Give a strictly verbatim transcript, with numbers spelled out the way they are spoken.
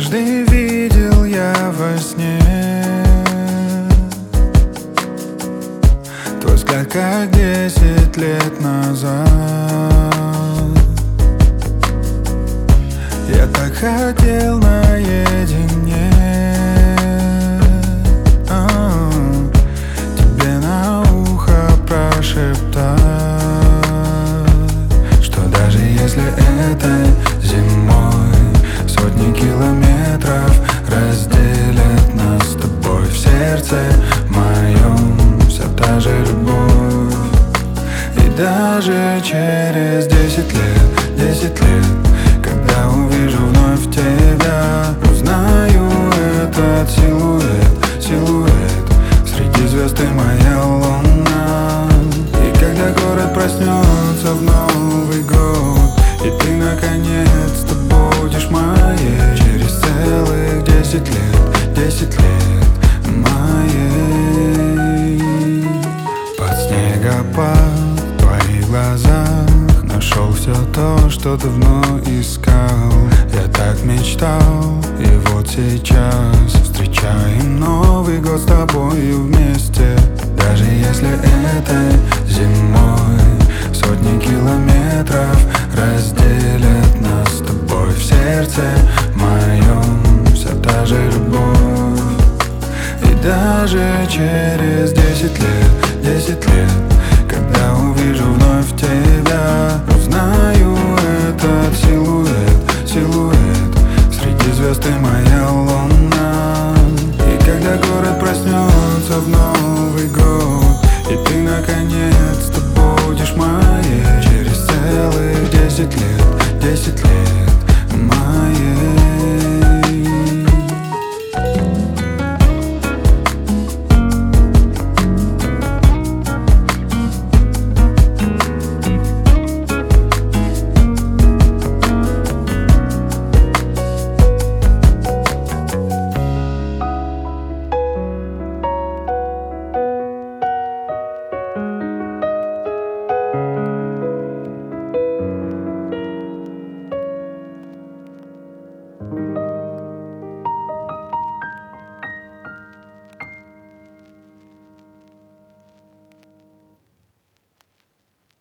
Однажды видел я во сне твой взгляд, как десять лет назад. Я так хотел наедине а, тебе на ухо прошептать, что даже если этой зимой сотни километров разделят нас с тобой, в сердце моем вся та же любовь. И даже через десять лет, десять лет, когда увижу вновь тебя, узнаю этот силуэт, силуэт. Среди звезд ты моя луна. И когда город проснется в Новый год, и ты наконец-то будешь моей, через целых десять лет, десять лет моей. Под снегопад в твоих глазах нашел все то, что давно искал. Я так мечтал, и вот сейчас встречаем Новый год с тобою вместе. Даже если этой зимой сотни километров разделят нас с тобой, в сердце моем вся та же любовь. И даже через десять лет, десять лет, когда увижу вновь тебя, узнаю этот силуэт, силуэт. Среди звезд ты моя луна. И когда город проснется в Новый год, и ты наконец-то будешь моей, через целых десять лет, десять лет